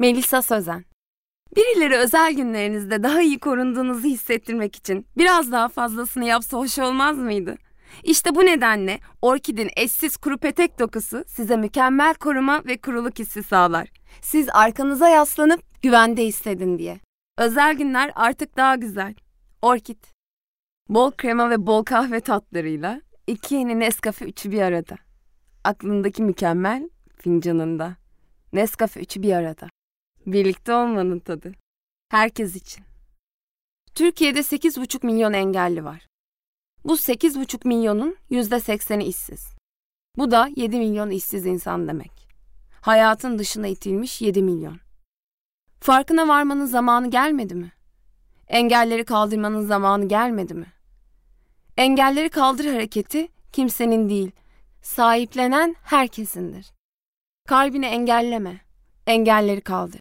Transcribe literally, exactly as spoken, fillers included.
Melisa Sözen. Birileri özel günlerinizde daha iyi korunduğunuzu hissettirmek için biraz daha fazlasını yapsa hoş olmaz mıydı? İşte bu nedenle Orkid'in eşsiz kuru petek dokusu size mükemmel koruma ve kuruluk hissi sağlar. Siz arkanıza yaslanıp güvende hissedin diye. Özel günler artık daha güzel. Orkid. Bol krema ve bol kahve tatlarıyla iki yeni Nescafe üçü bir arada. Aklındaki mükemmel fincanında. Nescafe üçü bir arada. Birlikte olmanın tadı. Herkes için. Türkiye'de sekiz buçuk milyon engelli var. Bu sekiz buçuk milyonun yüzde sekseni işsiz. Bu da yedi milyon işsiz insan demek. Hayatın dışına itilmiş yedi milyon. Farkına varmanın zamanı gelmedi mi? Engelleri kaldırmanın zamanı gelmedi mi? Engelleri kaldır hareketi kimsenin değil, sahiplenen herkesindir. Kalbini engelleme, engelleri kaldır.